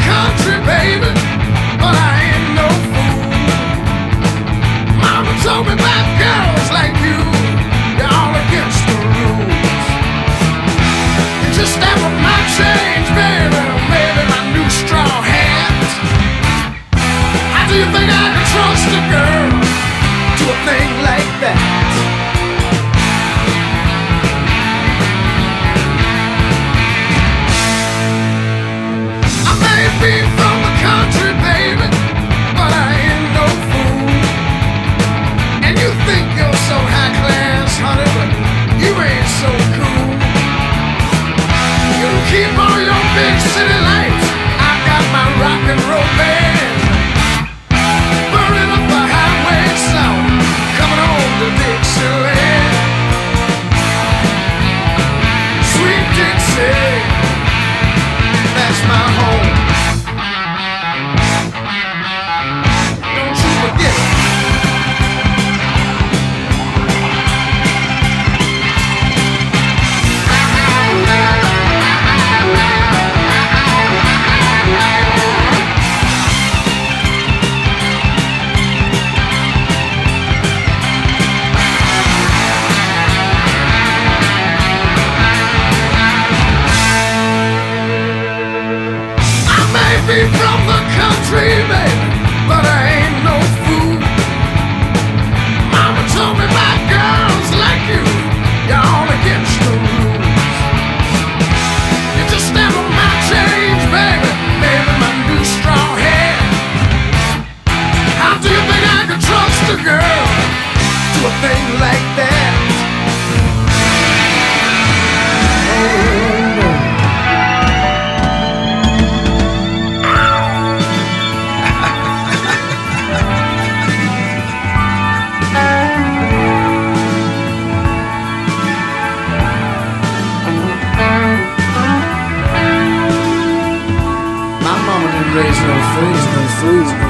country, baby, but I ain't no fool. Mama told me about girls like you, you're all against the rules. You just step on my change, baby, maybe my new straw hat. How do you think I can trust a girl to a thing like that? Be from the country, baby, but I ain't no fool. And you think you're so high class, honey, but you ain't so cool. You keep all your big city lights, I got my rock and roll band, burning up the highway south, coming on to Dixieland. Sweet Dixie, that's my home. Be from the country, baby, but I ain't no fool. Mama told me about girls like you, you're all against the rules. You just never my change, baby, maybe my new straw hat. How do you think I can trust a girl to a thing like that? Raise no fools, no fools.